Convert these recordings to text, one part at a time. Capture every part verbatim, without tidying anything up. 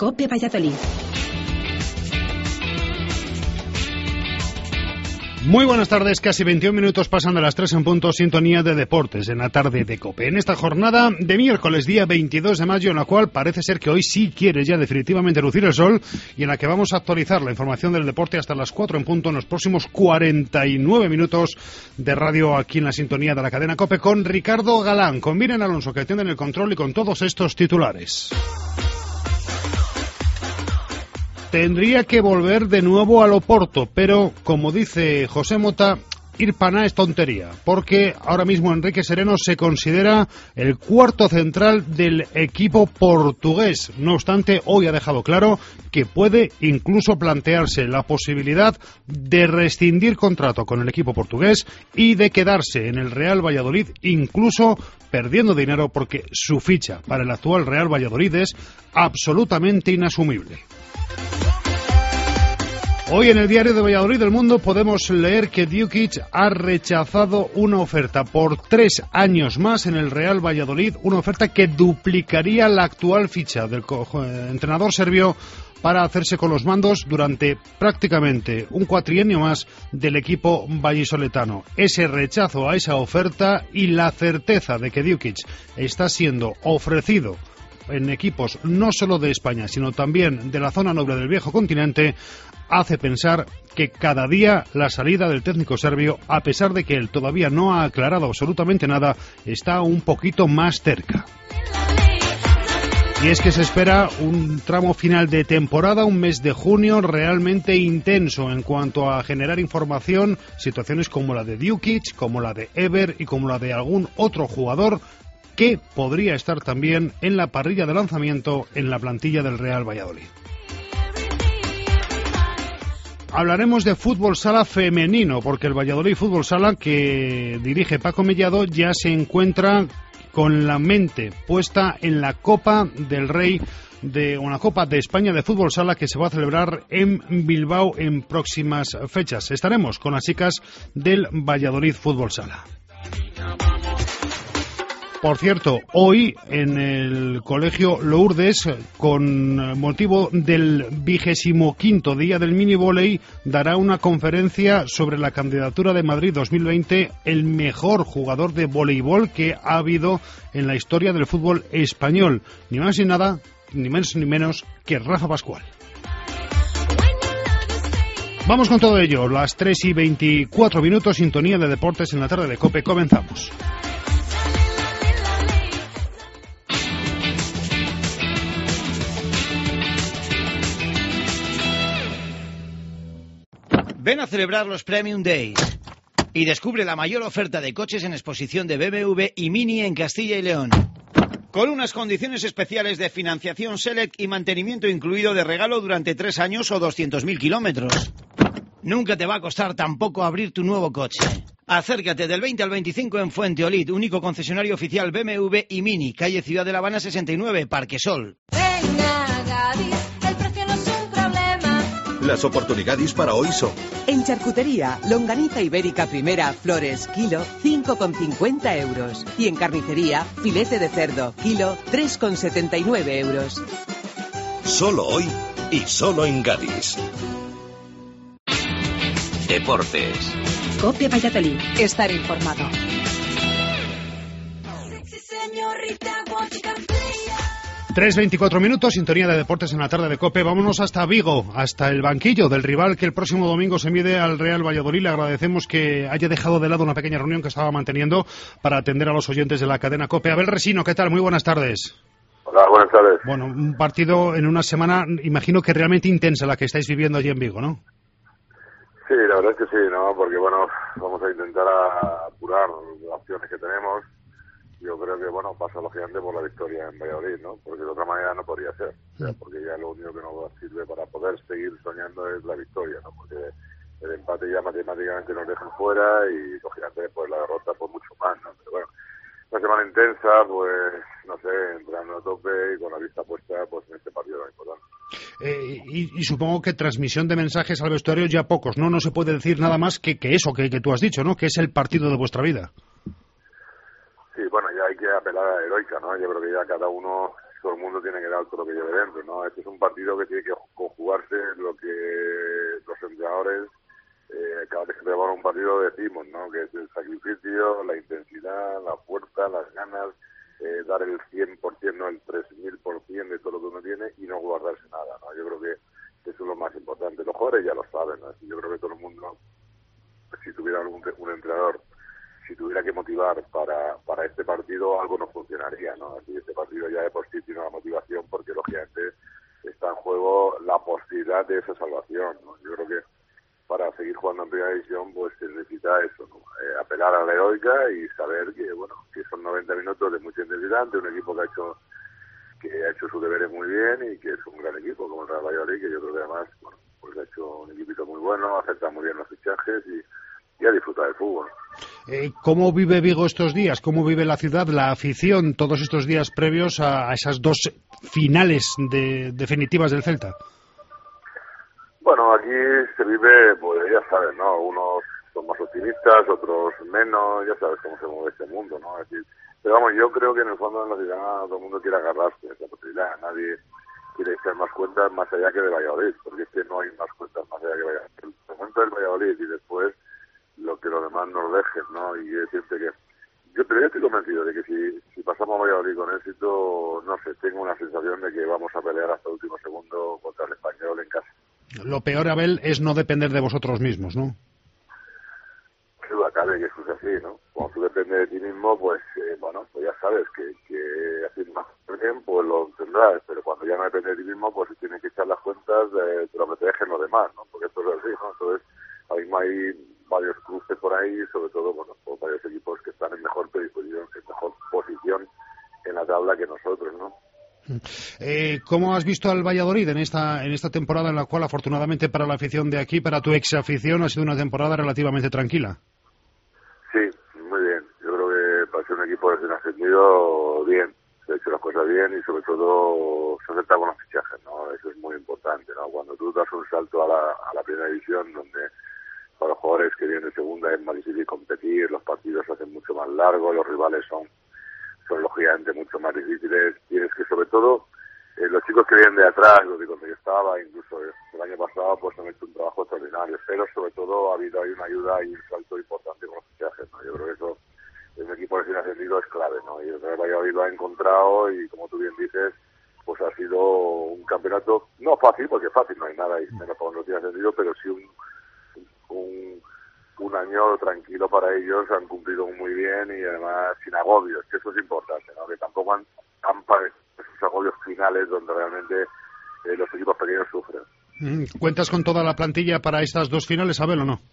COPE Valladolid. Muy buenas tardes, casi veintiún minutos pasan de las tres en punto, sintonía de deportes en la tarde de COPE. En esta jornada de miércoles, día veintidós de mayo, en la cual parece ser que hoy sí quiere ya definitivamente lucir el sol y en la que vamos a actualizar la información del deporte hasta las cuatro en punto en los próximos cuarenta y nueve minutos de radio aquí en la sintonía de la cadena COPE con Ricardo Galán, con Miren Alonso que atienden el control y con todos estos titulares. Tendría que volver de nuevo al Oporto, pero, como dice José Mota, ir paná es tontería, porque ahora mismo Enrique Sereno se considera el cuarto central del equipo portugués. No obstante, hoy ha dejado claro que puede incluso plantearse la posibilidad de rescindir contrato con el equipo portugués y de quedarse en el Real Valladolid, incluso perdiendo dinero, porque su ficha para el actual Real Valladolid es absolutamente inasumible. Hoy en el diario de Valladolid del Mundo podemos leer que Djukic ha rechazado una oferta por tres años más en el Real Valladolid, una oferta que duplicaría la actual ficha del entrenador serbio para hacerse con los mandos durante prácticamente un cuatrienio más del equipo vallisoletano. Ese rechazo a esa oferta y la certeza de que Djukic está siendo ofrecido en equipos no solo de España, sino también de la zona noble del viejo continente, hace pensar que cada día la salida del técnico serbio, a pesar de que él todavía no ha aclarado absolutamente nada, está un poquito más cerca. Y es que se espera un tramo final de temporada, un mes de junio realmente intenso en cuanto a generar información, situaciones como la de Djukic, como la de Ever y como la de algún otro jugador que podría estar también en la parrilla de lanzamiento en la plantilla del Real Valladolid. Hablaremos de fútbol sala femenino, porque el Valladolid Fútbol Sala, que dirige Paco Mellado, ya se encuentra con la mente puesta en la Copa del Rey, de una Copa de España de Fútbol Sala que se va a celebrar en Bilbao en próximas fechas. Estaremos con las chicas del Valladolid Fútbol Sala. Por cierto, hoy en el Colegio Lourdes, con motivo del vigésimo quinto Día del Mini Voley, dará una conferencia sobre la candidatura de Madrid dos mil veinte, el mejor jugador de voleibol que ha habido en la historia del fútbol español. Ni más ni nada, ni menos ni menos que Rafa Pascual. Vamos con todo ello, las tres y veinticuatro minutos, sintonía de deportes en la tarde de COPE, comenzamos. Ven a celebrar los Premium Days y descubre la mayor oferta de coches en exposición de B M W y Mini en Castilla y León. Con unas condiciones especiales de financiación Select y mantenimiento incluido de regalo durante tres años o doscientos mil kilómetros. Nunca te va a costar tampoco abrir tu nuevo coche. Acércate del veinte al veinticinco en Fuenteolid, único concesionario oficial B M W y Mini, calle Ciudad de La Habana sesenta y nueve, Parque Sol. Venga, Gadis, el precio no es un problema. Las oportunidades para hoy son: en charcutería, longaniza ibérica primera, flores, kilo, cinco con cincuenta euros. Y en carnicería, filete de cerdo, kilo, tres con setenta y nueve euros. Solo hoy y solo en Gadis. Deportes. COPE Valladolid. Estar informado. tres veinticuatro minutos, sintonía de deportes en la tarde de COPE. Vámonos hasta Vigo, hasta el banquillo del rival que el próximo domingo se mide al Real Valladolid. Le agradecemos que haya dejado de lado una pequeña reunión que estaba manteniendo para atender a los oyentes de la cadena COPE. Abel Resino, ¿qué tal? Muy buenas tardes. Hola, buenas tardes. Bueno, un partido en una semana, imagino que realmente intensa la que estáis viviendo allí en Vigo, ¿no? Sí, la verdad es que sí, ¿no? Porque, bueno, vamos a intentar apurar las opciones que tenemos. Yo creo que, bueno, pasa lógicamente por la victoria en Valladolid, ¿no? Porque de otra manera no podría ser. O sea, porque ya lo único que nos sirve para poder seguir soñando es la victoria, ¿no? Porque el empate ya matemáticamente nos dejan fuera y, lógicamente, pues la derrota por mucho más, ¿no? Pero bueno, una semana intensa, pues, no sé, entrando a tope y con la vista puesta, pues, en este partido tan importante. Eh, y, y supongo que transmisión de mensajes al vestuario ya pocos, ¿no? No se puede decir nada más que, que eso que, que tú has dicho, ¿no? Que es el partido de vuestra vida. Sí, bueno, ya hay que apelar a la heroica, ¿no? Yo creo que ya cada uno todo el mundo tiene que dar todo lo que lleve dentro, ¿no? Este es un partido que tiene que conjugarse lo que los entrenadores eh, cada vez que tenemos un partido decimos, ¿no? Que es el sacrificio, la intensidad, la fuerza, las ganas, eh, dar el cien por ciento, no el tres mil por ciento de todo lo que uno tiene y no guardarse nada, ¿no? Yo creo que eso es lo más importante. Los jugadores ya lo saben, ¿no? Yo creo que todo el mundo, si tuviera algún un entrenador, si tuviera que motivar para, para este partido, algo no funcionaría, ¿no? Así este partido ya de por sí tiene una motivación porque, lógicamente, está en juego la posibilidad de esa salvación, ¿no? Yo creo que para seguir jugando en primera división, pues se necesita eso, ¿no? Eh, apelar a la heroica y saber que, bueno, que son noventa minutos de mucha intensidad, de un equipo que ha hecho que ha hecho sus deberes muy bien y que es un gran equipo como el Real Valladolid, que yo creo que además, bueno, pues ha hecho un equipito muy bueno, acepta muy bien los fichajes y y a disfrutar del fútbol. Eh, ¿Cómo vive Vigo estos días? ¿Cómo vive la ciudad, la afición, todos estos días previos a, a esas dos finales de, definitivas del Celta? Bueno, aquí se vive, pues ya sabes, ¿no? Unos son más optimistas, otros menos, ya sabes cómo se mueve este mundo, ¿no? Es decir, pero vamos, yo creo que en el fondo en la ciudad todo el mundo quiere agarrarse a esa posibilidad. Nadie quiere echar más cuentas más allá que de Valladolid, porque es que no hay más cuentas más allá que Valladolid. El momento del Valladolid y después lo que los demás nos dejen, ¿no? Y decirte que yo, pero yo estoy convencido de que si, si pasamos a Valladolid con éxito, no sé, tengo una sensación de que vamos a pelear hasta el último segundo contra el Español en casa. Lo peor, Abel, es no depender de vosotros mismos, ¿no? Qué duda cabe que eso es así, ¿no? Cuando tú dependes de ti mismo, pues, eh, bueno, pues ya sabes que, que haciendo más bien, pues lo tendrás, pero cuando ya no dependes de ti mismo, pues tienes que echar las cuentas de, de lo que te dejen los demás, ¿no? Porque esto es así, ¿no? Entonces, ahora mismo hay varios cruces por ahí, sobre todo, bueno, por varios equipos que están en mejor predisposición, en mejor posición en la tabla que nosotros, ¿no? Eh, ¿Cómo has visto al Valladolid en esta en esta temporada en la cual, afortunadamente para la afición de aquí, para tu ex afición, ha sido una temporada relativamente tranquila? Sí, muy bien. Yo creo que para ser un equipo recién ascendido, bien. Se ha hecho las cosas bien y sobre todo se acepta con los fichajes, ¿no? Eso es muy importante, ¿no? Cuando tú das un salto a la, a la primera división, donde para los jugadores que vienen de segunda es más difícil competir, los partidos se hacen mucho más largos, los rivales son, son lógicamente mucho más difíciles. Tienes que, sobre todo, eh, los chicos que vienen de atrás, lo digo, donde yo estaba, incluso el año pasado, pues han hecho un trabajo extraordinario, pero sobre todo ha habido ahí una ayuda y un salto importante con los fichajes, ¿no? Yo creo que eso, en un equipo recién ascendido es clave, ¿no? Y el Real Valladolid lo ha encontrado y, como tú bien dices, pues ha sido un campeonato, no fácil, porque fácil no hay nada, y menos para un recién ascendido, pero sí un Un, un año tranquilo para ellos, han cumplido muy bien y además sin agobios, que eso es importante, ¿no? Que tampoco han, han padecido esos agobios finales donde realmente eh, los equipos pequeños sufren. ¿Cuentas con toda la plantilla para estas dos finales, Abel, o no?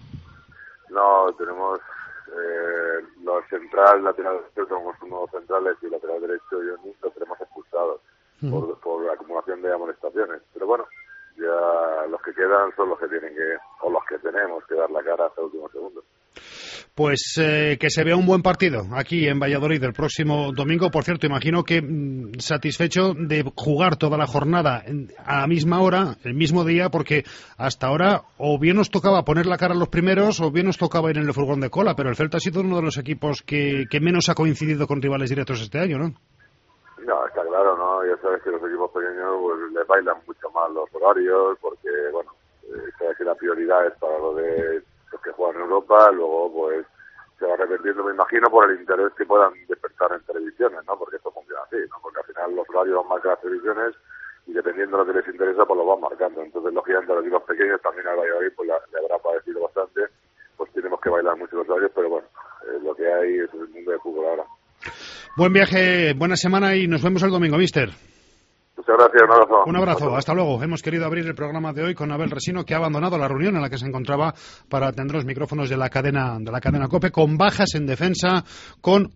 No, tenemos eh, los central, lateral derecho, tenemos unos centrales y lateral derecho y un los tenemos expulsados uh-huh. por, por acumulación de amonestaciones, pero bueno, ya los que quedan son los que tienen que, o los que tenemos que dar la cara hasta el último segundo. Pues eh, que se vea un buen partido aquí en Valladolid el próximo domingo. Por cierto, imagino que mmm, satisfecho de jugar toda la jornada a la misma hora, el mismo día, porque hasta ahora o bien nos tocaba poner la cara a los primeros o bien nos tocaba ir en el furgón de cola, pero el Celta ha sido uno de los equipos que, que menos ha coincidido con rivales directos este año, ¿no? No, está claro, ¿no? Ya sabes que los equipos pequeños pues les bailan mucho más los horarios, porque, bueno, eh, sabes que la prioridad es para lo de los que juegan en Europa, luego, pues, se va repitiendo, me imagino, por el interés que puedan despertar en televisiones, ¿no? Porque esto funciona así, ¿no? Porque al final los horarios van marcando las televisiones y dependiendo de lo que les interesa, pues lo van marcando. Entonces, lógicamente, a los equipos pequeños, también al Valladolid, pues le habrá padecido bastante, pues tenemos que bailar mucho los horarios, pero bueno, eh, lo que hay es el mundo de fútbol ahora. Buen viaje, buena semana y nos vemos el domingo, mister. Muchas gracias, un abrazo. Un abrazo, hasta luego. Hemos querido abrir el programa de hoy con Abel Resino, que ha abandonado la reunión en la que se encontraba para atender los micrófonos de la cadena de la cadena COPE, con bajas en defensa, con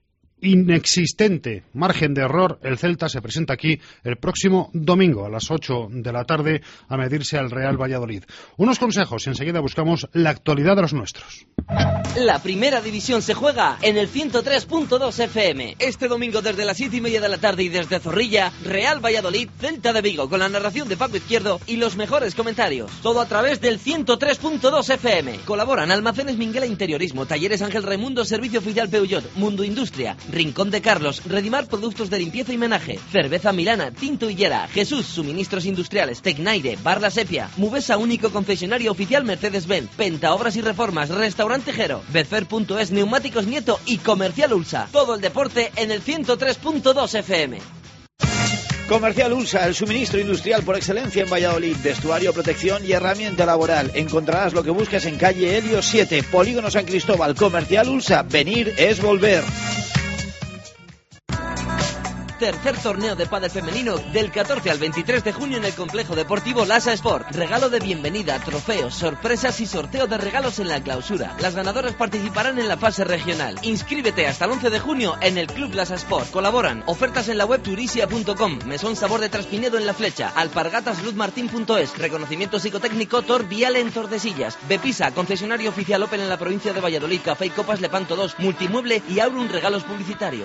inexistente margen de error. El Celta se presenta aquí el próximo domingo a las ocho de la tarde a medirse al Real Valladolid. Unos consejos, enseguida buscamos la actualidad de los nuestros. La primera división se juega en el ciento tres punto dos F M. Este domingo desde las siete y media de la tarde y desde Zorrilla, Real Valladolid, Celta de Vigo, con la narración de Paco Izquierdo y los mejores comentarios. Todo a través del ciento tres punto dos F M. Colaboran Almacenes Minguela Interiorismo, Talleres Ángel Raimundo, Servicio Oficial Peugeot, Mundo Industria, Rincón de Carlos, Redimar productos de limpieza y menaje. Cerveza Milana, Tinto Higuera. Jesús, suministros industriales. Tecnaire, Bar La Sepia. Mubesa, único concesionario oficial Mercedes-Benz. Penta Obras y Reformas, Restaurante Jero. Becer punto es, Neumáticos Nieto y Comercial Ulsa. Todo el deporte en el ciento tres punto dos F M. Comercial Ulsa, el suministro industrial por excelencia en Valladolid. Vestuario, protección y herramienta laboral. Encontrarás lo que buscas en calle Helios siete, Polígono San Cristóbal. Comercial Ulsa, venir es volver. Tercer torneo de pádel femenino del catorce al veintitrés de junio en el complejo deportivo Lasa Sport. Regalo de bienvenida, trofeos, sorpresas y sorteo de regalos en la clausura. Las ganadoras participarán en la fase regional. Inscríbete hasta el once de junio en el Club Lasa Sport. Colaboran ofertas en la web turisia punto com, Mesón Sabor de Traspinedo en La Flecha, Alpargatas Luz Martín punto es, reconocimiento psicotécnico Tor Viale en Tordesillas, Bepisa, concesionario oficial Opel en la provincia de Valladolid, Café y Copas Lepanto dos, Multimueble y Aurum Regalos Publicitarios.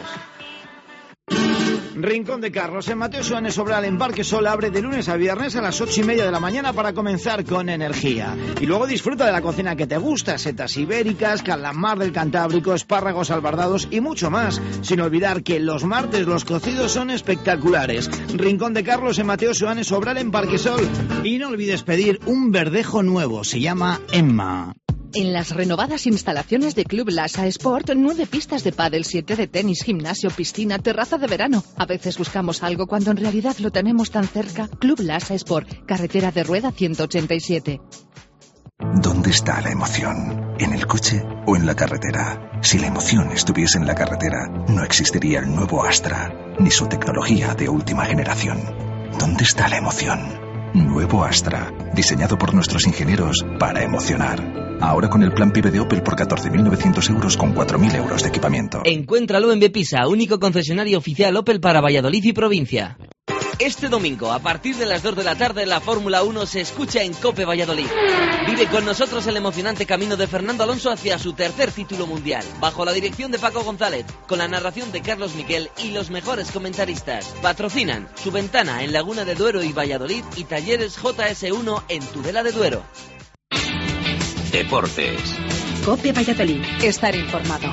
Rincón de Carlos en Mateo Suárez Sobral en Parque Sol abre de lunes a viernes a las ocho y media de la mañana para comenzar con energía. Y luego disfruta de la cocina que te gusta, setas ibéricas, calamar del Cantábrico, espárragos albardados y mucho más. Sin olvidar que los martes los cocidos son espectaculares. Rincón de Carlos en Mateo Suárez Sobral en Parque Sol. Y no olvides pedir un verdejo nuevo, se llama Emma. En las renovadas instalaciones de Club Lasa Sport, nueve pistas de pádel, siete de tenis, gimnasio, piscina, terraza de verano. A veces buscamos algo cuando en realidad lo tenemos tan cerca. Club Lasa Sport, carretera de Rueda ciento ochenta y siete. ¿Dónde está la emoción? ¿En el coche o en la carretera? Si la emoción estuviese en la carretera, no existiría el nuevo Astra, ni su tecnología de última generación. ¿Dónde está la emoción? Nuevo Astra, diseñado por nuestros ingenieros para emocionar. Ahora con el plan PIBE de Opel por catorce mil novecientos euros con cuatro mil euros de equipamiento. Encuéntralo en Bepisa, único concesionario oficial Opel para Valladolid y provincia. Este domingo, a partir de las dos de la tarde, la Fórmula uno se escucha en COPE Valladolid. Vive con nosotros el emocionante camino de Fernando Alonso hacia su tercer título mundial, bajo la dirección de Paco González, con la narración de Carlos Miquel y los mejores comentaristas. Patrocinan Su Ventana en Laguna de Duero y Valladolid y Talleres J S uno en Tudela de Duero. Deportes. COPE Valladolid. Estar informado.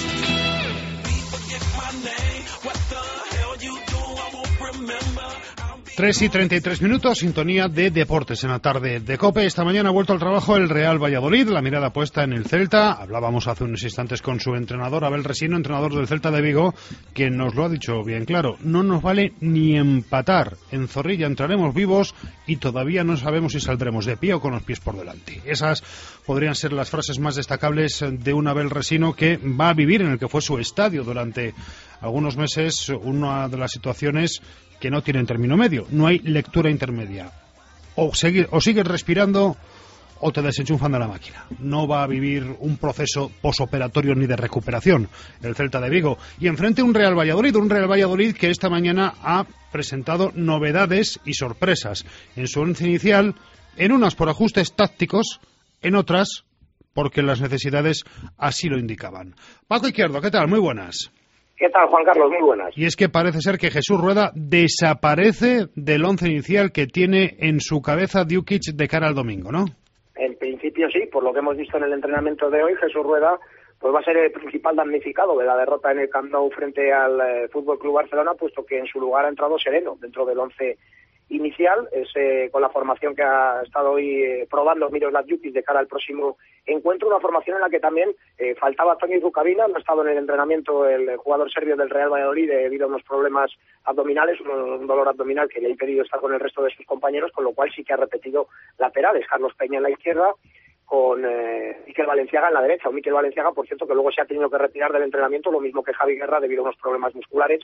tres y treinta y tres minutos, sintonía de deportes en la tarde de COPE. Esta mañana ha vuelto al trabajo el Real Valladolid, la mirada puesta en el Celta. Hablábamos hace unos instantes con su entrenador, Abel Resino, entrenador del Celta de Vigo, que nos lo ha dicho bien claro. No nos vale ni empatar. En Zorrilla entraremos vivos y todavía no sabemos si saldremos de pie o con los pies por delante. Esas podrían ser las frases más destacables de un Abel Resino que va a vivir en el que fue su estadio durante algunos meses, una de las situaciones que no tienen término medio. No hay lectura intermedia. O, seguir, o sigues respirando o te desenchufan de la máquina. No va a vivir un proceso posoperatorio ni de recuperación el Celta de Vigo. Y enfrente un Real Valladolid, un Real Valladolid que esta mañana ha presentado novedades y sorpresas en su once inicial, en unas por ajustes tácticos, en otras porque las necesidades así lo indicaban. Paco Izquierdo, ¿qué tal? Muy buenas. ¿Qué tal, Juan Carlos? Muy buenas. Y es que parece ser que Jesús Rueda desaparece del once inicial que tiene en su cabeza Djukic de cara al domingo, ¿no? En principio sí, por lo que hemos visto en el entrenamiento de hoy, Jesús Rueda pues va a ser el principal damnificado de la derrota en el Camp Nou frente al eh, F C Barcelona, puesto que en su lugar ha entrado Sereno dentro del once inicial, es eh, con la formación que ha estado hoy eh, probando Miroslav Djukic de cara al próximo encuentro, una formación en la que también eh, faltaba Toni Rukavina, no ha estado en el entrenamiento el jugador serbio del Real Valladolid debido a unos problemas abdominales, un, un dolor abdominal que le ha impedido estar con el resto de sus compañeros, con lo cual sí que ha repetido laterales, Carlos Peña en la izquierda, con eh, Mikel Valenciaga en la derecha, un Mikel Valenciaga, por cierto, que luego se ha tenido que retirar del entrenamiento, lo mismo que Javi Guerra debido a unos problemas musculares.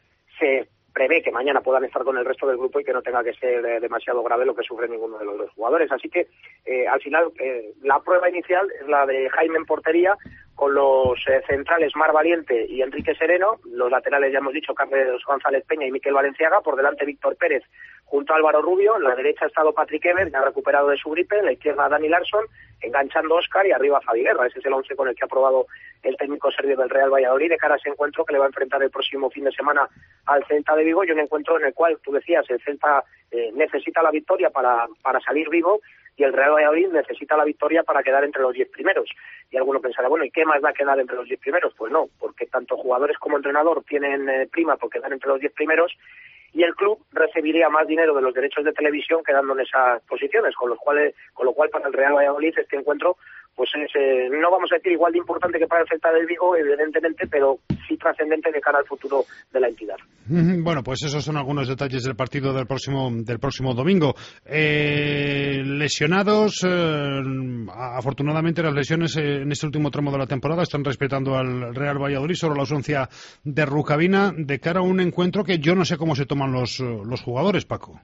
Se prevé que mañana puedan estar con el resto del grupo y que no tenga que ser eh, demasiado grave lo que sufre ninguno de los dos jugadores. Así que, eh, al final, eh, la prueba inicial es la de Jaime en portería, con los eh, centrales Mar Valiente y Enrique Sereno, los laterales ya hemos dicho Carlos González Peña y Mikel Valenciaga, por delante Víctor Pérez junto a Álvaro Rubio, en la derecha ha estado Patrick Evert, ya ha recuperado de su gripe, en la izquierda Dani Larsson, enganchando Óscar y arriba Javi Guerra. Ese es el once con el que ha probado el técnico serbio del Real Valladolid de cara a ese encuentro que le va a enfrentar el próximo fin de semana al Celta de Vigo, y un encuentro en el cual, tú decías, el Celta eh, necesita la victoria para, para salir vivo, y el Real Valladolid necesita la victoria para quedar entre los diez primeros. Y alguno pensará, bueno, ¿y qué más va a quedar entre los diez primeros? Pues no, porque tanto jugadores como entrenador tienen eh, prima por quedar entre los diez primeros, y el club recibiría más dinero de los derechos de televisión quedando en esas posiciones, con los cuales, con lo cual para el Real Valladolid este encuentro pues es, eh, no vamos a decir igual de importante que para el Celta de Vigo, evidentemente, pero sí trascendente de cara al futuro de la entidad. Bueno, pues esos son algunos detalles del partido del próximo del próximo domingo. Eh, lesionados, eh, afortunadamente las lesiones eh, en este último tramo de la temporada están respetando al Real Valladolid, solo la ausencia de Rukavina de cara a un encuentro que yo no sé cómo se toman los, los jugadores, Paco.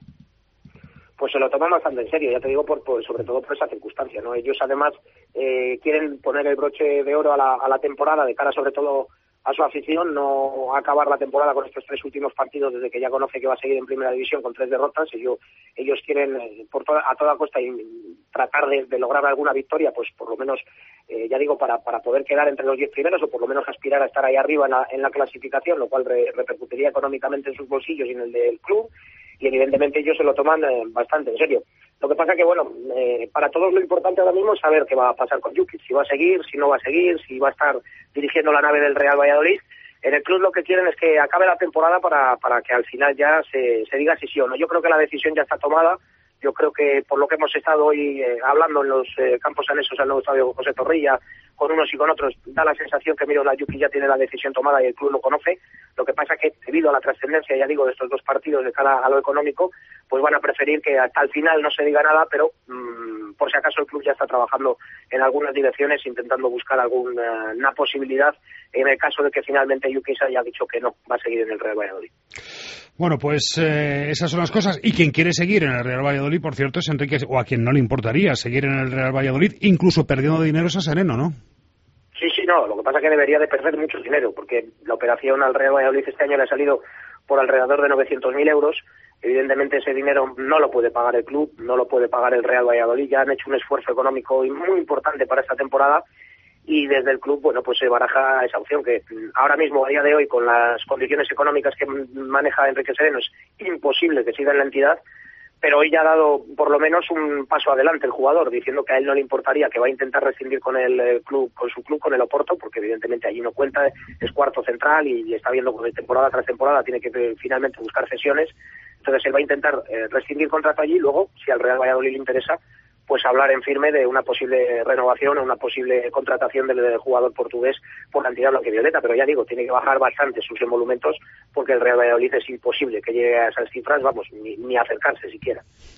Pues se lo toman bastante en serio, ya te digo, por, por, sobre todo por esa circunstancia, ¿no? Ellos además eh, quieren poner el broche de oro a la, a la temporada de cara sobre todo a su afición, no acabar la temporada con estos tres últimos partidos desde que ya conoce que va a seguir en primera división con tres derrotas. Ellos, ellos quieren eh, por toda, a toda costa y, tratar de, de lograr alguna victoria, pues por lo menos, eh, ya digo, para, para poder quedar entre los diez primeros o por lo menos aspirar a estar ahí arriba en la, en la clasificación, lo cual re, repercutiría económicamente en sus bolsillos y en el del club. Y evidentemente ellos se lo toman eh, bastante en serio. Lo que pasa que, bueno, eh, para todos lo importante ahora mismo es saber qué va a pasar con Jukic, si va a seguir, si no va a seguir, si va a estar dirigiendo la nave del Real Valladolid. En el club lo que quieren es que acabe la temporada para, para que al final ya se, se diga si sí o no. Yo creo que la decisión ya está tomada. Yo creo que por lo que hemos estado hoy eh, hablando en los eh, campos anexos al nuevo estadio José Zorrilla, con unos y con otros, da la sensación que Miroslav Jukic ya tiene la decisión tomada y el club lo conoce. Lo que pasa es que debido a la trascendencia, ya digo, de estos dos partidos de cara a lo económico, pues van a preferir que hasta el final no se diga nada, pero mmm, por si acaso el club ya está trabajando en algunas direcciones intentando buscar alguna una posibilidad en el caso de que finalmente Jukic haya dicho que no, va a seguir en el Real Valladolid. Bueno, pues eh, esas son las cosas. Y quien quiere seguir en el Real Valladolid, por cierto, es Enrique, o a quien no le importaría seguir en el Real Valladolid, incluso perdiendo dinero, es a Sereno, ¿no? Sí, sí, no. Lo que pasa es que debería de perder mucho dinero, porque la operación al Real Valladolid este año le ha salido por alrededor de novecientos mil euros. Evidentemente ese dinero no lo puede pagar el club, no lo puede pagar el Real Valladolid. Ya han hecho un esfuerzo económico muy importante para esta temporada. Y desde el club, bueno, pues se baraja esa opción que ahora mismo, a día de hoy, con las condiciones económicas que maneja Enrique Sereno, es imposible que siga en la entidad, pero hoy ya ha dado por lo menos un paso adelante el jugador, diciendo que a él no le importaría, que va a intentar rescindir con el club, con su club, con el Oporto, porque evidentemente allí no cuenta, es cuarto central y está viendo que temporada tras temporada tiene que finalmente buscar cesiones. Entonces él va a intentar eh, rescindir contrato allí, luego, si al Real Valladolid le interesa, pues hablar en firme de una posible renovación o una posible contratación del, del jugador portugués por la entidad blanquivioleta, pero ya digo, tiene que bajar bastante sus emolumentos porque el Real Valladolid es imposible que llegue a esas cifras, vamos, ni, ni acercarse siquiera.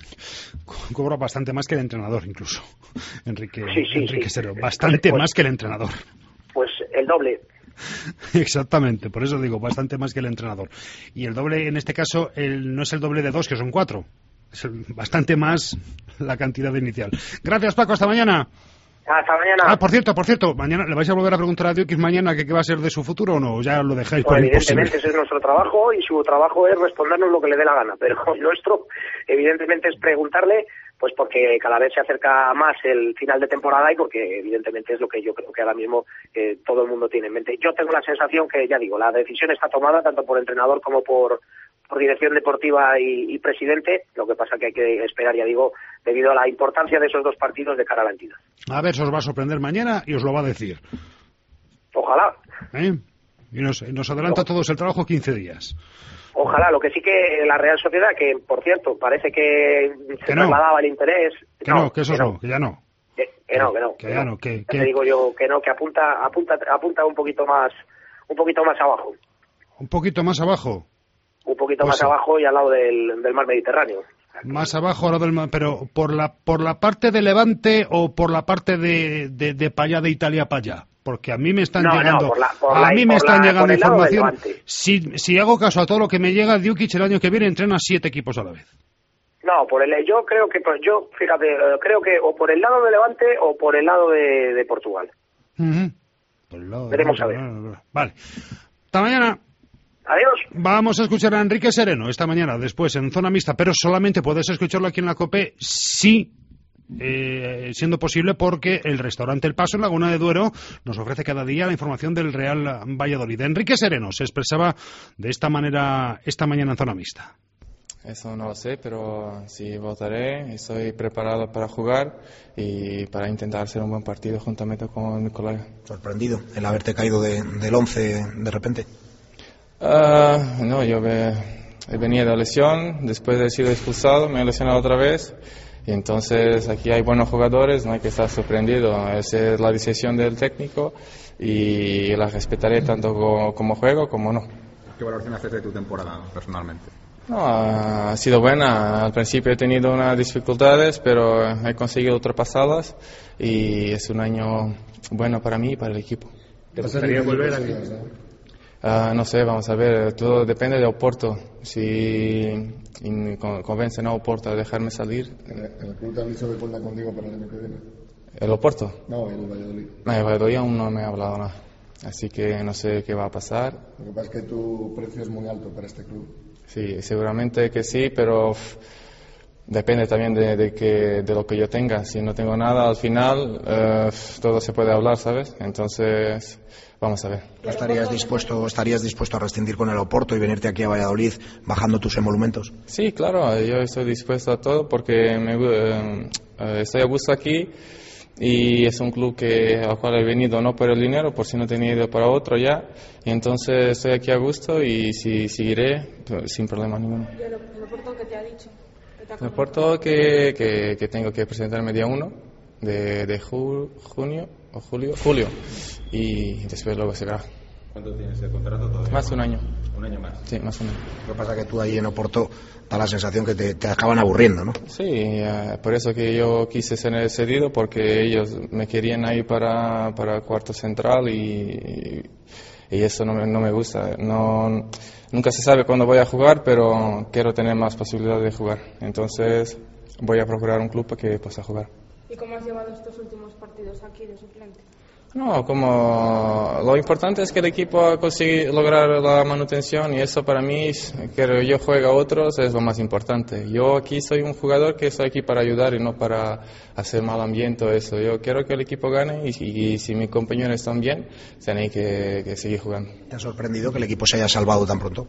Cobra bastante más que el entrenador, incluso, Enrique, sí, sí, Enrique sí. Sereno, bastante pues, más que el entrenador. Pues el doble. Exactamente, por eso digo, bastante más que el entrenador. Y el doble, en este caso, el, no es el doble de dos, que son cuatro. Es bastante más la cantidad inicial. Gracias, Paco, hasta mañana. Hasta mañana. Ah, por cierto, por cierto, mañana le vais a volver a preguntar a Jukic mañana qué va a ser de su futuro o no, ya lo dejáis por pues imposible. Evidentemente ese es nuestro trabajo y su trabajo es respondernos lo que le dé la gana, pero el nuestro evidentemente es preguntarle, pues porque cada vez se acerca más el final de temporada y porque evidentemente es lo que yo creo que ahora mismo eh, todo el mundo tiene en mente. Yo tengo la sensación que, ya digo, la decisión está tomada tanto por entrenador como por por dirección deportiva y, y presidente, lo que pasa que hay que esperar, ya digo, debido a la importancia de esos dos partidos de cara a la entidad. A ver, se os va a sorprender mañana y os lo va a decir. Ojalá. ¿Eh? Y nos, nos adelanta a todos el trabajo quince días. Ojalá, lo que sí que la Real Sociedad, que por cierto, parece que se que no. trasladaba el interés... Que no, no que eso que no, no, que ya no. Que, que no, que no. Que ya no, que... que... Te digo yo que no, que apunta, apunta, apunta un poquito más, un poquito más abajo. Un poquito más abajo. Un poquito pues más sí. abajo y al lado del, del mar Mediterráneo. Más abajo, al lado del mar, pero por la por la parte de Levante o por la parte de de, de para allá, de Italia para allá, porque a mí me están no, llegando no, por la, por a la, mí me por están la, llegando información. Si si hago caso a todo lo que me llega, Jukic el año que viene entrena siete equipos a la vez. No, por el yo creo que pues yo fíjate creo que o por el lado de Levante o por el lado de, de Portugal. Uh-huh. Por el lado Veremos de... a ver. Vale. Hasta mañana. Adiós. Vamos a escuchar a Enrique Sereno esta mañana, después en Zona Mixta, pero solamente puedes escucharlo aquí en la COPE si, eh, siendo posible, porque el restaurante El Paso en Laguna de Duero nos ofrece cada día la información del Real Valladolid. Enrique Sereno se expresaba de esta manera esta mañana en Zona Mixta. Eso no lo sé, pero sí votaré. Estoy preparado para jugar y para intentar hacer un buen partido juntamente con mi colega. ¿Sorprendido el haberte caído de, del once de repente? Uh, no, yo me, venía de lesión, después de haber sido expulsado, me he lesionado otra vez. Y entonces aquí hay buenos jugadores, no hay que estar sorprendido. Esa es la decisión del técnico y la respetaré tanto como, como juego como no. ¿Qué valoración haces de tu temporada personalmente? No, ha sido buena. Al principio he tenido unas dificultades, pero he conseguido ultrapasarlas y es un año bueno para mí y para el equipo. ¿Te gustaría volver aquí? Uh, no sé, vamos a ver, todo depende de Oporto. Si convencen a Oporto a dejarme salir. ¿En el club te han dicho que cuenta contigo para el año que viene? ¿El Oporto? No, el Valladolid. No, el Valladolid aún no me ha hablado nada. Así que no sé qué va a pasar. Lo que pasa es que tu precio es muy alto para este club. Sí, seguramente que sí, pero uf, depende también de, de, que, de lo que yo tenga. Si no tengo nada, al final uh, todo se puede hablar, ¿sabes? Entonces, vamos a ver. ¿Estarías dispuesto, estarías dispuesto a rescindir con el Oporto y venirte aquí a Valladolid bajando tus emolumentos? Sí, claro, yo estoy dispuesto a todo porque me, uh, uh, estoy a gusto aquí. Y es un club que, al cual he venido no por el dinero, por si no tenía ido para otro ya. Y entonces estoy aquí a gusto y si seguiré pues, sin problema ninguno. ¿Y el Oporto qué te ha dicho? El Oporto que, que, que tengo que presentarme día uno de, de ju, junio o julio, julio y después luego se graba. ¿Cuánto tienes de contrato todavía? Más de un año. ¿Un año más? Sí, más un año. Lo que pasa es que tú ahí en Oporto da la sensación que te, te acaban aburriendo, ¿no? Sí, uh, por eso que yo quise ser cedido, porque ellos me querían ahí para, para cuarto central y, y eso no me, no me gusta. No, nunca se sabe cuándo voy a jugar, pero quiero tener más posibilidades de jugar. Entonces voy a procurar un club para que pueda jugar. ¿Y cómo has llevado estos últimos partidos aquí de suplente? No, como lo importante es que el equipo consiga lograr la manutención y eso para mí, que yo juegue a otros, es lo más importante. Yo aquí soy un jugador que estoy aquí para ayudar y no para hacer mal ambiente o eso. Yo quiero que el equipo gane y, y, y si mis compañeros están bien, tienen que, que seguir jugando. ¿Te ha sorprendido que el equipo se haya salvado tan pronto?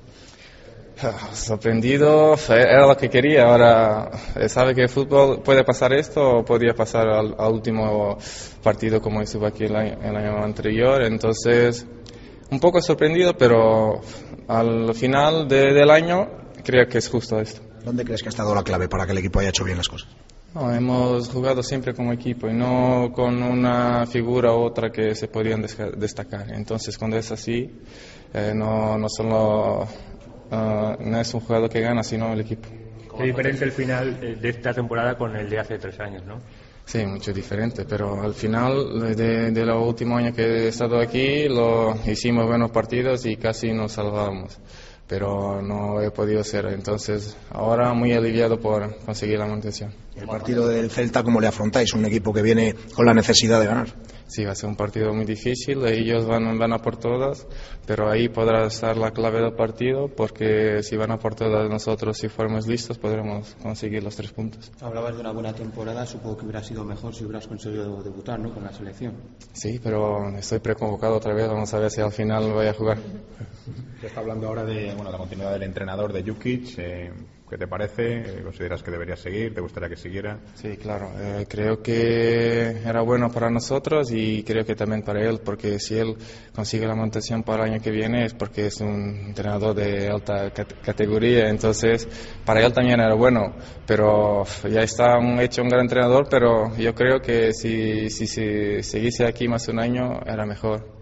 Sorprendido, era lo que quería. Ahora, sabe que el fútbol puede pasar esto o podría pasar al, al último partido como estuvo aquí el año, el año anterior. Entonces, un poco sorprendido, pero al final de, del año creo que es justo esto. ¿Dónde crees que ha estado la clave para que el equipo haya hecho bien las cosas? No, hemos jugado siempre como equipo y no con una figura u otra que se podían destacar. Entonces, cuando es así, eh, no, no solo... Uh, no es un jugador que gana, sino el equipo. ¿Qué diferencia el final de esta temporada con el de hace tres años, no? Sí, mucho diferente, pero al final de, de los últimos años que he estado aquí lo hicimos buenos partidos y casi nos salvamos, pero no he podido ser. Entonces ahora muy aliviado por conseguir la manutención. ¿El partido del Celta cómo le afrontáis? Un equipo que viene con la necesidad de ganar. Sí, va a ser un partido muy difícil, ellos van, van a por todas, pero ahí podrá estar la clave del partido, porque si van a por todas nosotros, si fuéramos listos, podremos conseguir los tres puntos. Hablabas de una buena temporada, supongo que hubiera sido mejor si hubieras conseguido debutar, ¿no?, con la selección. Sí, pero estoy preconvocado otra vez, vamos a ver si al final voy a jugar. Se está hablando ahora de bueno, la continuidad del entrenador de Jukic. Eh, ¿Qué te parece? ¿Consideras que debería seguir? ¿Te gustaría que siguiera? Sí, claro. Eh, creo que era bueno para nosotros y creo que también para él, porque si él consigue la manutención para el año que viene es porque es un entrenador de alta categoría. Entonces, para él también era bueno, pero ya está un, hecho un gran entrenador, pero yo creo que si, si, si siguiese aquí más de un año era mejor.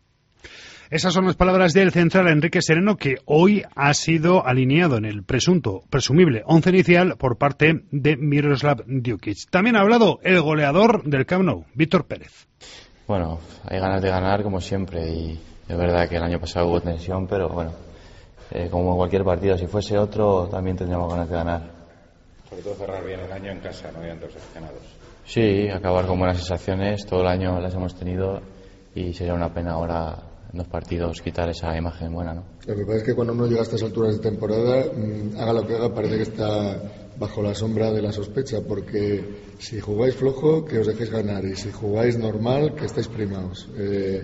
Esas son las palabras del central Enrique Sereno, que hoy ha sido alineado en el presunto, presumible once inicial por parte de Miroslav Djukic. También ha hablado el goleador del Camp Nou, Víctor Pérez. Bueno, hay ganas de ganar como siempre y es verdad que el año pasado hubo tensión, pero bueno, eh, como en cualquier partido, si fuese otro también tendríamos ganas de ganar. Sobre todo cerrar bien el año en casa, no ante los aficionados. Sí, acabar con buenas sensaciones, todo el año las hemos tenido y sería una pena ahora en dos partidos quitar esa imagen buena, ¿no? Lo que pasa es que cuando uno llega a estas alturas de temporada, mmm, haga lo que haga, parece que está bajo la sombra de la sospecha, porque si jugáis flojo, que os dejéis ganar, y si jugáis normal, que estáis primados. Eh,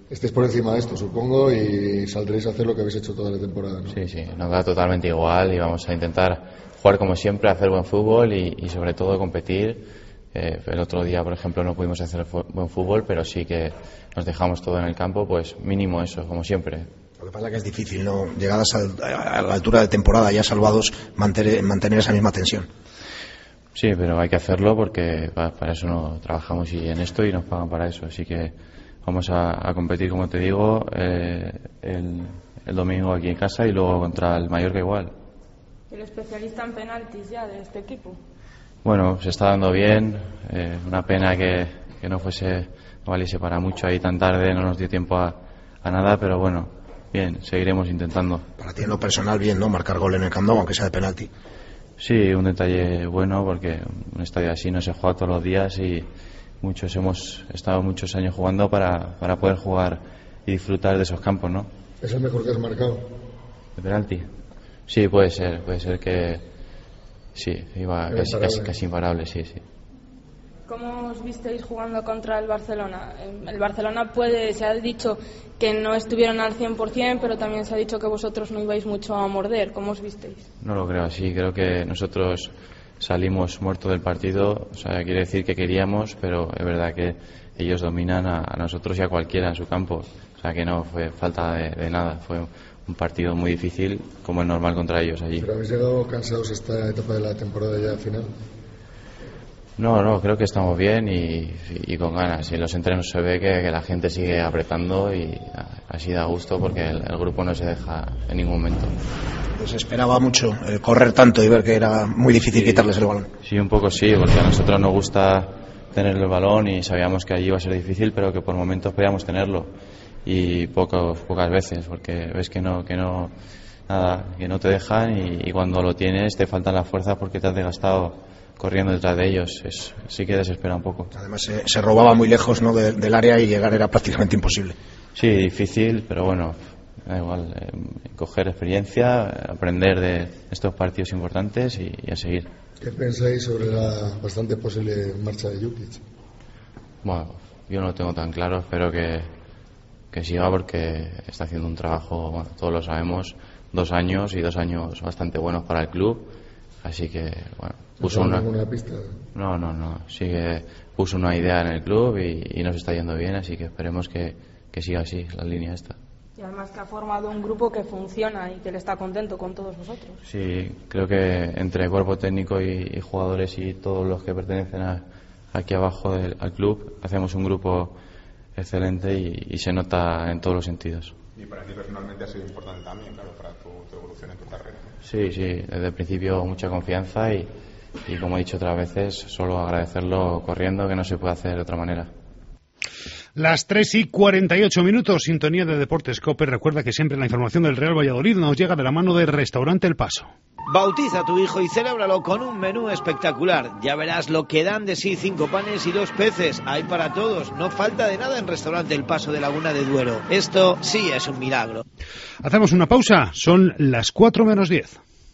estéis por encima de esto, supongo, y saldréis a hacer lo que habéis hecho toda la temporada, ¿no? Sí, sí, nos da totalmente igual y vamos a intentar jugar como siempre, hacer buen fútbol y, y sobre todo competir. Eh, el otro día, por ejemplo, no pudimos hacer buen fútbol, pero sí que nos dejamos todo en el campo, pues mínimo eso, como siempre. Lo que pasa es que es difícil, ¿no? Llegadas a, a la altura de temporada, ya salvados, mantener, mantener esa misma tensión. Sí, pero hay que hacerlo porque para, para eso no trabajamos y en esto y nos pagan para eso. Así que vamos a, a competir, como te digo, eh, el, el domingo aquí en casa y luego contra el Mallorca igual. El especialista en penaltis ya de este equipo. Bueno, se está dando bien. Eh, una pena que, que no fuese, no valiese para mucho ahí tan tarde, no nos dio tiempo a, a nada, pero bueno, bien, seguiremos intentando. Para ti en lo personal bien, ¿no? Marcar gol en el Camp Nou, aunque sea de penalti. Sí, un detalle bueno porque un estadio así no se juega todos los días y muchos hemos estado muchos años jugando para, para poder jugar y disfrutar de esos campos, ¿no? ¿Es el mejor que has marcado? ¿De penalti? Sí, puede ser, puede ser que sí, iba casi, casi, casi imparable, sí, sí. ¿Cómo os visteis jugando contra el Barcelona? El Barcelona puede, se ha dicho que no estuvieron al cien por cien, pero también se ha dicho que vosotros no ibais mucho a morder. ¿Cómo os visteis? No lo creo así, creo que nosotros salimos muertos del partido, o sea, quiere decir que queríamos, pero es verdad que ellos dominan a, a nosotros y a cualquiera en su campo, o sea que no fue falta de, de nada, fue un partido muy difícil, como es normal contra ellos allí. ¿Pero habéis llegado cansados esta etapa de la temporada ya final? No, no, creo que estamos bien y, y con ganas. Y en los entrenos se ve que, que la gente sigue apretando y así da gusto porque el, el grupo no se deja en ningún momento. Pues esperaba mucho eh, correr tanto y ver que era muy difícil sí, quitarles el balón. Sí, un poco sí, porque a nosotros nos gusta tener el balón y sabíamos que allí iba a ser difícil, pero que por momentos podíamos tenerlo y poco, pocas veces, porque ves que no, que no, nada, que no te dejan y, y cuando lo tienes te faltan las fuerzas porque te has desgastado corriendo detrás de ellos, es, sí que desespera un poco. Además se, se robaba muy lejos, ¿no?, de, del área y llegar era prácticamente imposible. Sí, difícil, pero bueno, da igual, eh, coger experiencia, aprender de estos partidos importantes y, y a seguir. ¿Qué pensáis sobre la bastante posible marcha de Jukic? Bueno, yo no lo tengo tan claro, espero que, que siga porque está haciendo un trabajo, bueno, todos lo sabemos, dos años y dos años bastante buenos para el club, así que, bueno, puso ¿No una pista? No, no, no, sí que puso una idea en el club y, y nos está yendo bien, así que esperemos que, que siga así la línea esta. Y además que ha formado un grupo que funciona y que él está contento con todos vosotros. Sí, creo que entre cuerpo técnico y, y jugadores y todos los que pertenecen a, aquí abajo del, al club, hacemos un grupo excelente y, y se nota en todos los sentidos. Y para ti personalmente ha sido importante también, claro, para tu, tu evolución en tu carrera. Sí, sí, desde el principio mucha confianza y, y como he dicho otras veces, solo agradecerlo corriendo, que no se puede hacer de otra manera. Las tres y cuarenta y ocho minutos, sintonía de Deportes COPE. Recuerda que siempre la información del Real Valladolid nos llega de la mano del Restaurante El Paso. Bautiza a tu hijo y celébralo con un menú espectacular. Ya verás lo que dan de sí cinco panes y dos peces. Hay para todos, no falta de nada en Restaurante El Paso de Laguna de Duero. Esto sí es un milagro. Hacemos una pausa, son las cuatro menos diez.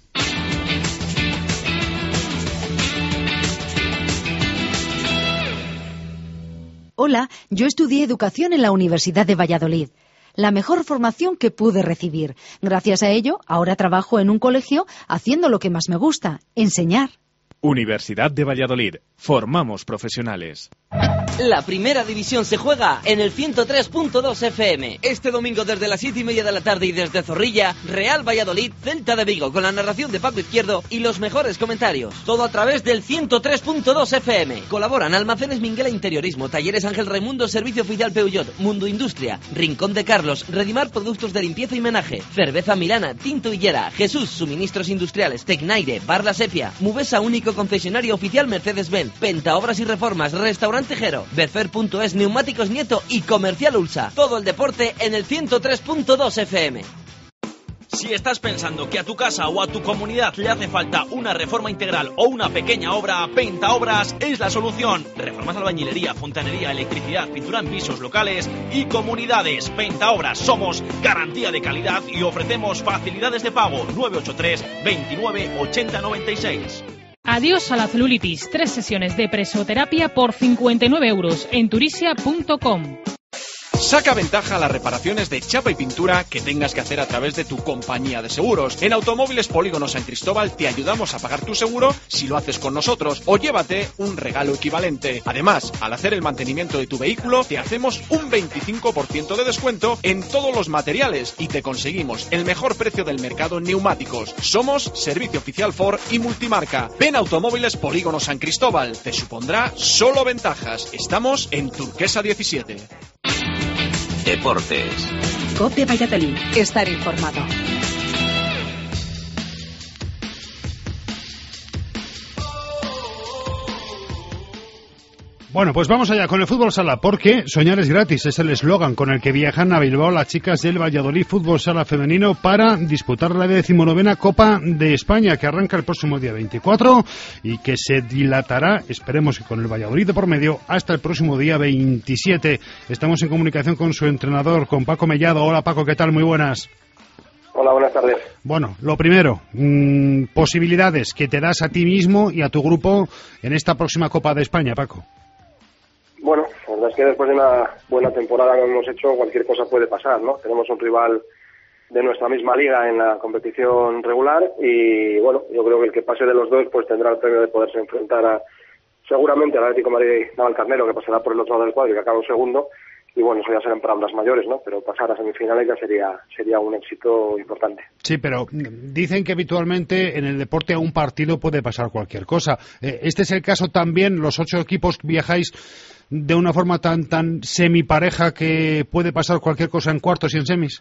Hola, yo estudié educación en la Universidad de Valladolid. La mejor formación que pude recibir. Gracias a ello, ahora trabajo en un colegio haciendo lo que más me gusta, enseñar. Universidad de Valladolid. Formamos profesionales. La primera división se juega en el ciento tres punto dos F M. Este domingo desde las siete y media de la tarde y desde Zorrilla, Real Valladolid, Celta de Vigo, con la narración de Paco Izquierdo y los mejores comentarios. Todo a través del ciento tres punto dos F M. Colaboran Almacenes Minguela Interiorismo, Talleres Ángel Raimundo, Servicio Oficial Peugeot, Mundo Industria, Rincón de Carlos, Redimar Productos de Limpieza y Menaje, Cerveza Milana, Tinto Hillera, Jesús Suministros Industriales, Tecnaire, Bar La Sepia, Mubesa Único Concesionario Oficial Mercedes-Benz, Pentaobras y Reformas, Restaurante Jero, Befer punto es, Neumáticos Nieto y Comercial Ulsa. Todo el deporte en el ciento tres punto dos F M. Si estás pensando que a tu casa o a tu comunidad le hace falta una reforma integral o una pequeña obra, Pentaobras es la solución. Reformas, albañilería, fontanería, electricidad, pintura en pisos, locales y comunidades. Pentaobras, somos garantía de calidad y ofrecemos facilidades de pago. nueve ocho tres, veintinueve, ochenta, noventa y seis. Adiós a la celulitis. Tres sesiones de presoterapia por cincuenta y nueve euros en turisia punto com. Saca ventaja a las reparaciones de chapa y pintura que tengas que hacer a través de tu compañía de seguros. En Automóviles Polígono San Cristóbal te ayudamos a pagar tu seguro si lo haces con nosotros o llévate un regalo equivalente. Además, al hacer el mantenimiento de tu vehículo te hacemos un veinticinco por ciento de descuento en todos los materiales y te conseguimos el mejor precio del mercado en neumáticos. Somos Servicio Oficial Ford y Multimarca. Ven a Automóviles Polígono San Cristóbal. Te supondrá solo ventajas. Estamos en Turquesa diecisiete. Deportes. COPE Valladolid. Estar informado. Bueno, pues vamos allá con el fútbol sala, porque soñar es gratis, es el eslogan con el que viajan a Bilbao las chicas del Valladolid Fútbol Sala Femenino para disputar la decimonovena Copa de España, que arranca el próximo día veinticuatro y que se dilatará, esperemos que con el Valladolid de por medio, hasta el próximo día veintisiete. Estamos en comunicación con su entrenador, con Paco Mellado. Hola Paco, ¿qué tal? Muy buenas. Hola, buenas tardes. Bueno, lo primero, mmm, posibilidades que te das a ti mismo y a tu grupo en esta próxima Copa de España, Paco. Bueno, la verdad es que después de una buena temporada que hemos hecho, cualquier cosa puede pasar, ¿no? Tenemos un rival de nuestra misma liga en la competición regular y, bueno, yo creo que el que pase de los dos pues tendrá el premio de poderse enfrentar a, seguramente, al Atlético de Madrid Navalcarnero, que pasará por el otro lado del cuadro y que acaba un segundo. Y bueno, eso ya serán palabras mayores, ¿no? Pero pasar a semifinales ya sería sería un éxito importante. Sí, pero dicen que habitualmente en el deporte a un partido puede pasar cualquier cosa. ¿Este es el caso también? ¿Los ocho equipos viajáis de una forma tan tan semipareja que puede pasar cualquier cosa en cuartos y en semis?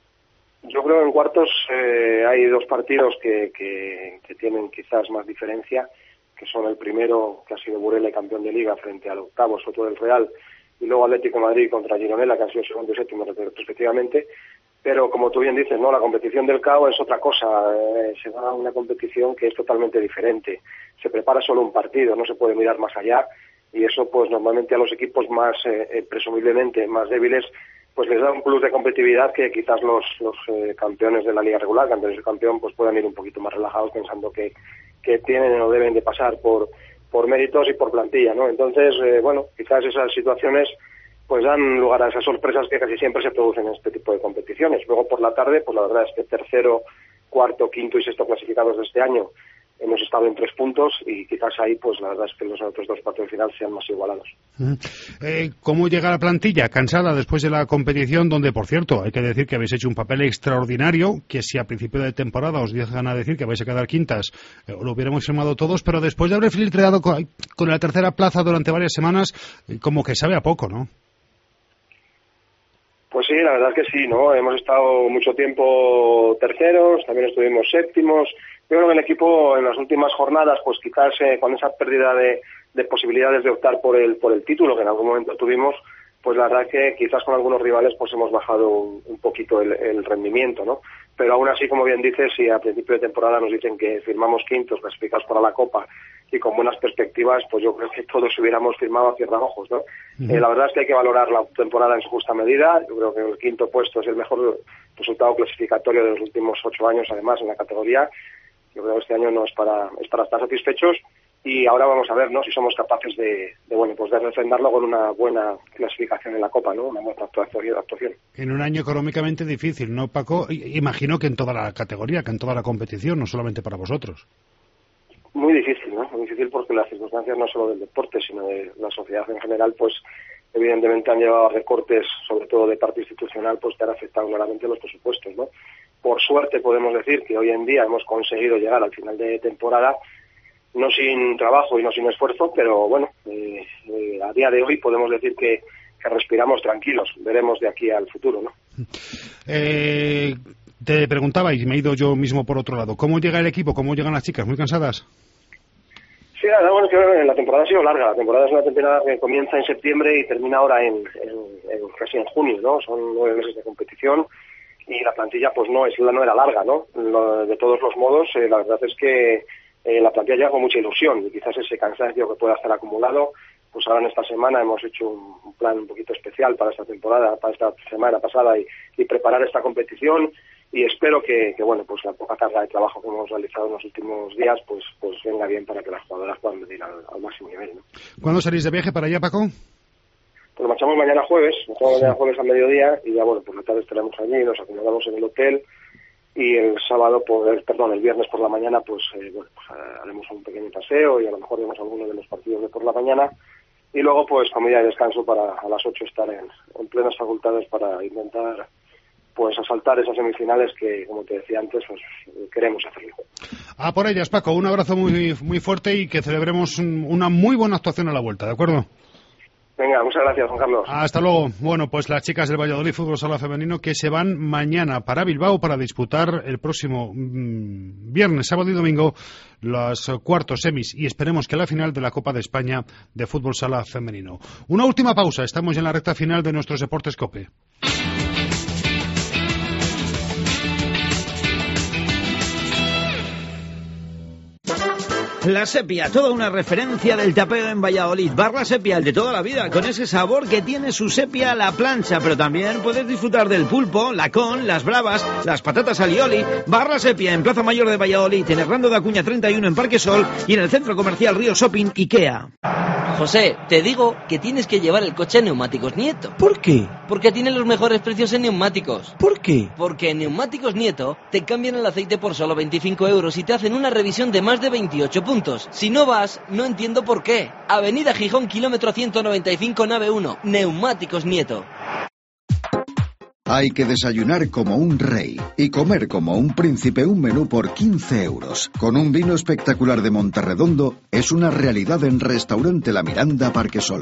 Yo creo que en cuartos eh, hay dos partidos que, que, que tienen quizás más diferencia, que son el primero, que ha sido Burela campeón de Liga frente al octavo, Soto del Real, y luego Atlético de Madrid contra Gironella, que han sido segundo y séptimo respectivamente. Pero como tú bien dices, no, la competición del C A O es otra cosa, eh, se da una competición que es totalmente diferente. Se prepara solo un partido, no se puede mirar más allá, y eso pues normalmente a los equipos más, eh, eh, presumiblemente más débiles, pues les da un plus de competitividad que quizás los, los eh, campeones de la liga regular, que antes de ser campeón, pues puedan ir un poquito más relajados pensando que, que tienen o deben de pasar por por méritos y por plantilla, ¿no? Entonces, eh, bueno, quizás esas situaciones pues dan lugar a esas sorpresas que casi siempre se producen en este tipo de competiciones. Luego por la tarde, pues la verdad es que tercero, cuarto, quinto y sexto clasificados de este año hemos estado en tres puntos y quizás ahí, pues la verdad es que los otros dos partidos de final sean más igualados. Eh, ¿Cómo llega la plantilla? Cansada después de la competición, donde, por cierto, hay que decir que habéis hecho un papel extraordinario, que si a principio de temporada os dejan a decir que vais a quedar quintas, eh, lo hubiéramos firmado todos, pero después de haber filtrado con, con la tercera plaza durante varias semanas, eh, como que sabe a poco, ¿no? Pues sí, la verdad es que sí, ¿no? Hemos estado mucho tiempo terceros, también estuvimos séptimos. Yo creo que el equipo en las últimas jornadas, pues quizás eh, con esa pérdida de, de posibilidades de optar por el por el título que en algún momento tuvimos, pues la verdad es que quizás con algunos rivales pues hemos bajado un, un poquito el, el rendimiento, ¿no? Pero aún así, como bien dices, si a principio de temporada nos dicen que firmamos quintos, clasificados para la Copa y con buenas perspectivas, pues yo creo que todos hubiéramos firmado a cierreojos, ¿no? Uh-huh. Eh, la verdad es que hay que valorar la temporada en su justa medida. Yo creo que el quinto puesto es el mejor resultado clasificatorio de los últimos ocho años, además, en la categoría. Yo creo que este año no es para es para estar satisfechos y ahora vamos a ver, ¿no?, si somos capaces de, de bueno, pues de refrendarlo con una buena clasificación en la Copa, ¿no?, una buena actuación. En un año económicamente difícil, ¿no, Paco? Imagino que en toda la categoría, que en toda la competición, no solamente para vosotros. Muy difícil, ¿no? Muy difícil porque las circunstancias no solo del deporte, sino de la sociedad en general, pues evidentemente han llevado a recortes, sobre todo de parte institucional, pues que han afectado claramente los presupuestos, ¿no? Por suerte podemos decir que hoy en día hemos conseguido llegar al final de temporada, no sin trabajo y no sin esfuerzo, pero bueno, eh, eh, a día de hoy podemos decir que, que respiramos tranquilos. Veremos de aquí al futuro, ¿no? Eh, te preguntaba, y me he ido yo mismo por otro lado, ¿cómo llega el equipo? ¿Cómo llegan las chicas? ¿Muy cansadas? Sí, la verdad, bueno, que la temporada ha sido larga. La temporada es una temporada que comienza en septiembre y termina ahora en, en, en casi en junio, ¿no? Son nueve meses de competición y la plantilla pues no es no era larga, ¿no? Lo, de todos los modos, eh, la verdad es que eh, la plantilla llega con mucha ilusión y quizás ese cansancio que pueda estar acumulado, pues ahora en esta semana hemos hecho un, un plan un poquito especial para esta temporada, para esta semana pasada y, y preparar esta competición. Y espero que, que, bueno, pues la poca carga de trabajo que hemos realizado en los últimos días, pues pues venga bien para que las jugadoras puedan medir al, al máximo nivel, ¿no? ¿Cuándo salís de viaje para allá, Paco? Pues marchamos mañana jueves, marchamos mañana jueves a mediodía y ya, bueno, por la tarde estaremos allí, nos acomodamos en el hotel y el sábado, pues, perdón, el viernes por la mañana, pues, eh, bueno, pues eh, haremos un pequeño paseo y a lo mejor vemos alguno de los partidos de por la mañana y luego, pues, comida y descanso para a las ocho estar en, en plenas facultades para intentar, pues, asaltar esas semifinales que, como te decía antes, pues, queremos hacerlo. A por ellas, Paco, un abrazo muy, muy fuerte y que celebremos una muy buena actuación a la vuelta, ¿de acuerdo? Venga, muchas gracias, Juan Carlos. Hasta luego. Bueno, pues las chicas del Valladolid Fútbol Sala Femenino que se van mañana para Bilbao para disputar el próximo mmm, viernes, sábado y domingo los cuartos semis y esperemos que la final de la Copa de España de Fútbol Sala Femenino. Una última pausa, estamos en la recta final de nuestros Deportes COPE. La Sepia, toda una referencia del tapeo en Valladolid. Bar La Sepia, el de toda la vida, con ese sabor que tiene su sepia a la plancha. Pero también puedes disfrutar del pulpo, la con, las bravas, las patatas alioli. Bar La Sepia, en Plaza Mayor de Valladolid, en Hernando de Acuña treinta y uno en Parque Sol y en el Centro Comercial Río Shopping Ikea. José, te digo que tienes que llevar el coche a Neumáticos Nieto. ¿Por qué? Porque tiene los mejores precios en neumáticos. ¿Por qué? Porque en Neumáticos Nieto te cambian el aceite por solo veinticinco euros y te hacen una revisión de más de veintiocho puntos. Si no vas, no entiendo por qué. Avenida Gijón, kilómetro ciento noventa y cinco, nave uno. Neumáticos Nieto. Hay que desayunar como un rey y comer como un príncipe un menú por quince euros. Con un vino espectacular de Monterredondo es una realidad en Restaurante La Miranda Parquesol.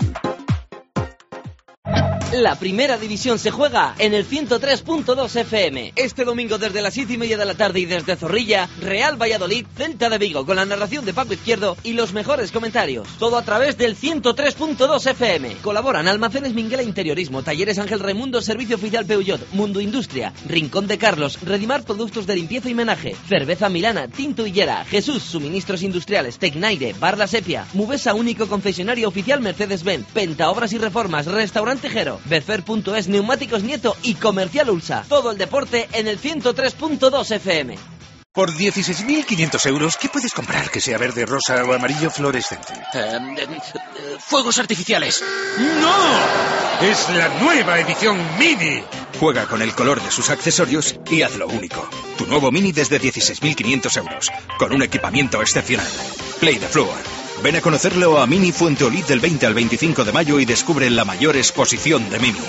La primera división se juega en el ciento tres punto dos F M. Este domingo desde las siete y media de la tarde y desde Zorrilla, Real Valladolid, Celta de Vigo, con la narración de Paco Izquierdo y los mejores comentarios. Todo a través del ciento tres punto dos F M. Colaboran Almacenes Minguela Interiorismo, Talleres Ángel Raimundo, Servicio Oficial Peugeot, Mundo Industria, Rincón de Carlos, Redimar Productos de Limpieza y Menaje, Cerveza Milana, Tinto Hillera, Jesús, Suministros Industriales, Tecnaire, Bar La Sepia, Mubesa, único concesionario oficial Mercedes-Benz, Penta Obras y Reformas, Restaurante Jero, Befer punto es, Neumáticos Nieto y Comercial Ulsa. Todo el deporte en el ciento tres punto dos F M. Por dieciséis mil quinientos euros, ¿qué puedes comprar que sea verde, rosa o amarillo fluorescente? Eh, eh, fuegos artificiales. ¡No! Es la nueva edición Mini. Juega con el color de sus accesorios y hazlo único. Tu nuevo Mini desde dieciséis mil quinientos euros, con un equipamiento excepcional. Play the Floor. Ven a conocerlo a Mini Fuenteolid del veinte al veinticinco de mayo y descubre la mayor exposición de Mini.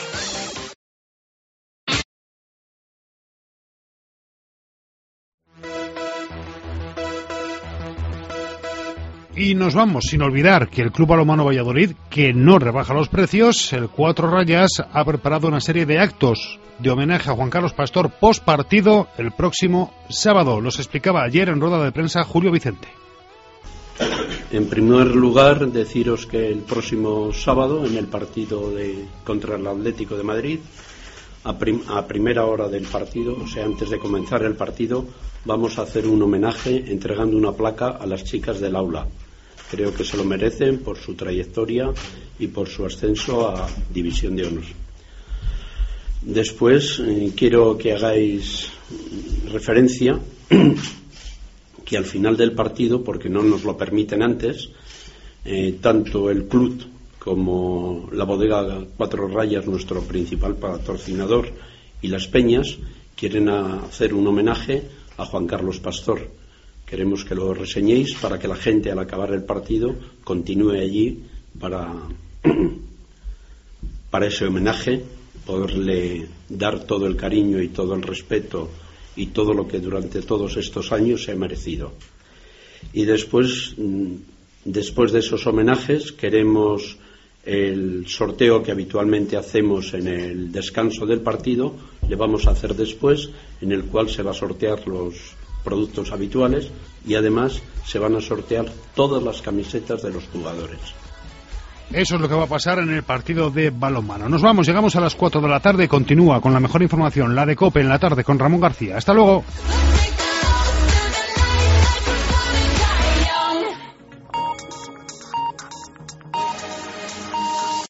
Y nos vamos, sin olvidar que el Club Balonmano Valladolid, que no rebaja los precios, el Cuatro Rayas ha preparado una serie de actos de homenaje a Juan Carlos Pastor post partido el próximo sábado. Los explicaba ayer en rueda de prensa Julio Vicente. En primer lugar, deciros que el próximo sábado, en el partido de, contra el Atlético de Madrid, a, prim, a primera hora del partido, o sea, antes de comenzar el partido, vamos a hacer un homenaje entregando una placa a las chicas del aula. Creo que se lo merecen por su trayectoria y por su ascenso a División de Honor. Después, eh, quiero que hagáis referencia que al final del partido, porque no nos lo permiten antes, eh, tanto el club como la bodega Cuatro Rayas, nuestro principal patrocinador, y las Peñas, quieren hacer un homenaje a Juan Carlos Pastor. Queremos que lo reseñéis para que la gente, al acabar el partido, continúe allí para, para ese homenaje, poderle dar todo el cariño y todo el respeto y todo lo que durante todos estos años se ha merecido. Y después, después de esos homenajes, queremos el sorteo que habitualmente hacemos en el descanso del partido, le vamos a hacer después, en el cual se va a sortear los productos habituales y además se van a sortear todas las camisetas de los jugadores. Eso es lo que va a pasar en el partido de balonmano. Nos vamos, llegamos a las cuatro de la tarde. Continúa con la mejor información, la de COPE en la tarde con Ramón García. Hasta luego.